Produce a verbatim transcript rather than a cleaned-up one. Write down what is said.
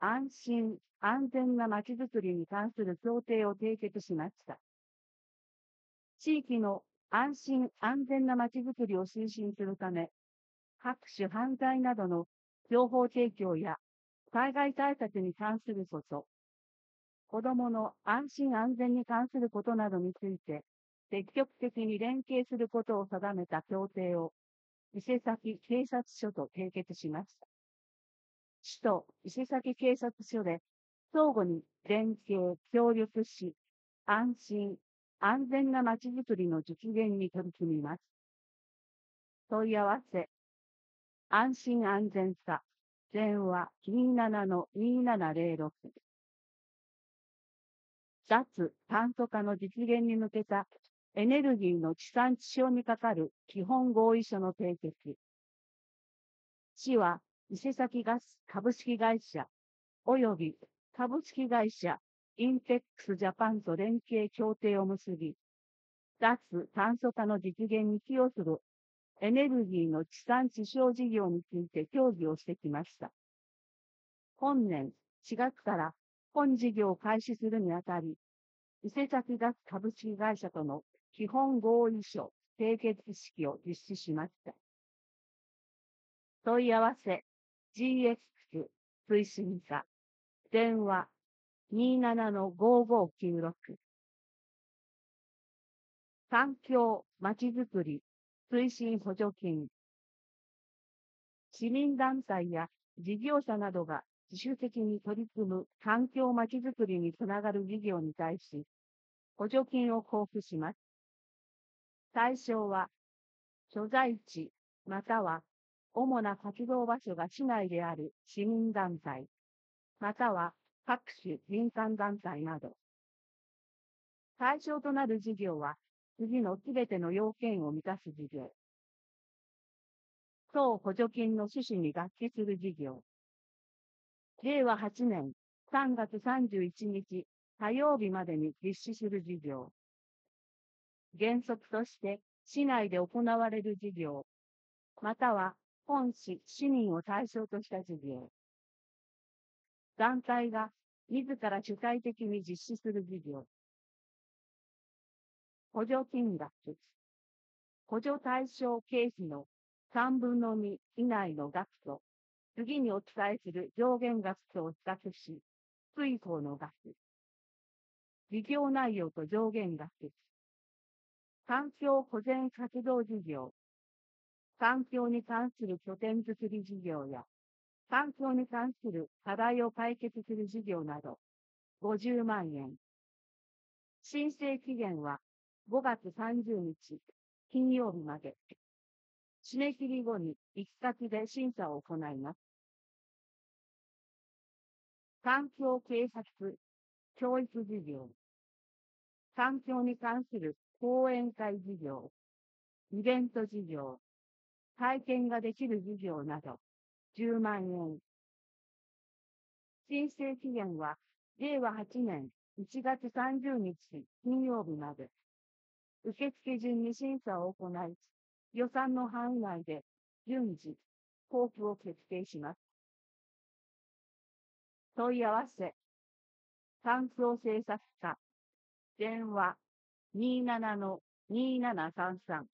安心、安全なまちづくりに関する協定を締結しました。地域の安心、安全なまちづくりを推進するため、各種犯罪などの情報提供や災害対策に関すること、子どもの安心安全に関することなどについて、積極的に連携することを定めた協定を、伊勢崎警察署と締結しました。市と伊勢崎警察署で相互に連携、協力し、安心、安全なまちづくりの実現に取り組みます。問い合わせ、安心安全さ、電話 にーななのにーななゼロろく。脱炭素化の実現に向けたエネルギーの地産地消にかかる基本合意書の締結。市は伊勢崎ガス株式会社及び株式会社インテックスジャパンと連携協定を結び、脱炭素化の実現に寄与するエネルギーの地産地消事業について協議をしてきました。本年しがつから本事業を開始するにあたり、伊勢崎ガス株式会社との基本合意書締結式を実施しました。問い合わせ ジーエックス 推進課電話 にーななのごーごーきゅうろく。環境まちづくり推進補助金。市民団体や事業者などが自主的に取り組む環境まちづくりにつながる事業に対し、補助金を交付します。対象は、所在地または主な活動場所が市内である市民団体、または各種民間団体など。対象となる事業は、次のすべての要件を満たす事業。当補助金の趣旨に合致する事業。れいわはちねんさんがつさんじゅういちにち火曜日までに実施する事業。原則として市内で行われる事業、または本市市民を対象とした事業。団体が自ら主体的に実施する事業。補助金額。補助対象経費のさんぶんのに以内の額と、次にお伝えする上限額とを比較し、追加の額。事業内容と上限額。環境保全活動事業。環境に関する拠点づくり事業や、環境に関する課題を解決する事業など、ごじゅうまんえん。申請期限はごがつさんじゅうにち、金曜日まで。締め切り後に一括で審査を行います。環境警察、教育事業。環境に関する講演会事業、イベント事業、体験ができる事業など、じゅうまんえん。申請期限は、れいわはちねんいちがつさんじゅうにち金曜日まで。受付順に審査を行い、予算の範囲内で順次、交付を決定します。問い合わせ、環境政策課、電話 にーななのにーななさんさん。